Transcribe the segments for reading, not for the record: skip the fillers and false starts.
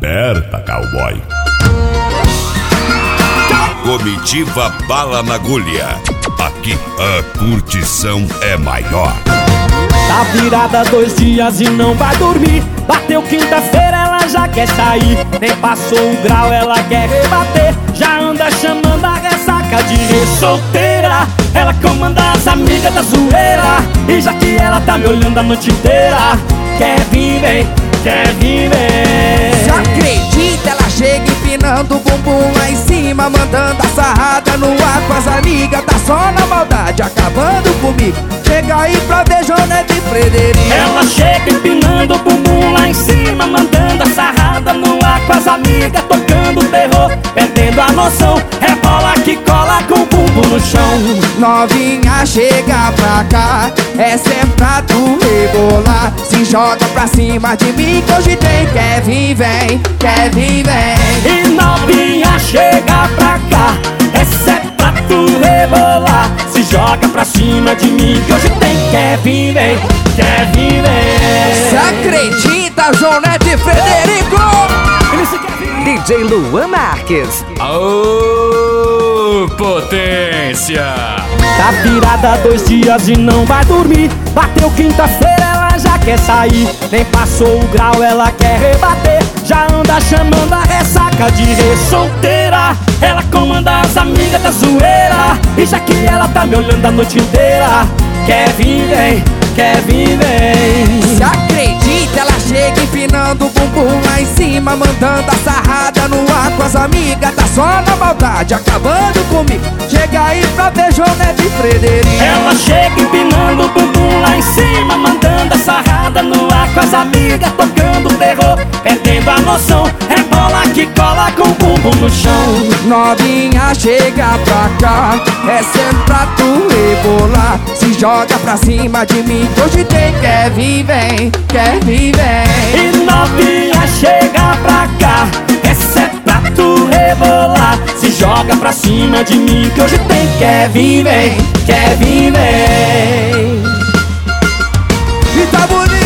Aperta, cowboy. Comitiva Bala na Agulha. Aqui a curtição é maior. Tá virada 2 dias e não vai dormir. Bateu quinta-feira, ela já quer sair. Nem passou o grau, ela quer rebater. Já anda chamando a ressaca de solteira. Ela comanda as amigas da zoeira. E já que ela tá me olhando a noite inteira, quer vir, vem, quer vir, vem. Você acredita? Ela chega empinando o bumbum lá em cima, mandando a sarrada no ar com as amigas. Tá só na maldade, acabando comigo. Chega aí pra ver Jonete e Frederico. Ela chega empinando o bumbum lá em cima, mandando a sarrada no ar com as amigas, tocando terror, perdendo a noção. Rebola que cola com o bumbum no chão. Novinha, chega pra cá, essa é pra tu rebolar. Se joga pra cima de mim que hoje tem. Quer vir, vem, quer vir, vem. E novinha, chega pra cá, essa é pra tu rebolar. Se joga pra cima de mim que hoje tem. Quer vir, vem, quer vir, vem. Você acredita, Jonete e Frederico? DJ Luan Marques. Aô, potência! Tá virada 2 dias e não vai dormir. Bateu quinta-feira, ela já quer sair. Nem passou o grau, ela quer rebater. Já anda chamando a ressaca de solteira. Ela comanda as amigas da zoeira. E já que ela tá me olhando a noite inteira, quer vir, vem, quer vir, vem. Se acredita? Ela chega empinando o bumbum lá em cima, mandando a sarrada no ar com as amigas. Tá só na maldade, acabando comigo. Chega aí pra ver Jonete e Frederico. Ela chega empinando o bumbum lá em cima, mandando a sarrada no ar com as amigas, tocando terror, perdendo a noção. Rebola que cola com o bumbum no chão. Novinha, chega pra cá, essa é pra tu rebolar. Se joga pra cima de mim que hoje tem. Quer vir, vem, quer vir, vem. E novinha, chega pra cá, essa é pra tu rebolar. Se joga pra cima de mim que hoje tem. Quer vir, vem, quer vir, vem. E tá bonito.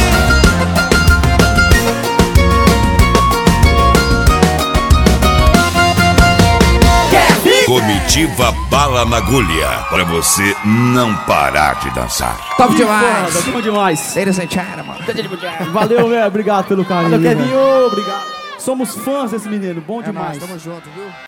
Comitiva Bala na Agulha. Pra você não parar de dançar. Top demais. Tamo demais. Ladies and gentlemen. Valeu, velho. Obrigado pelo carinho. Valeu, Kevin. Obrigado. Somos fãs desse menino. Bom É demais. nóis, tamo junto, viu?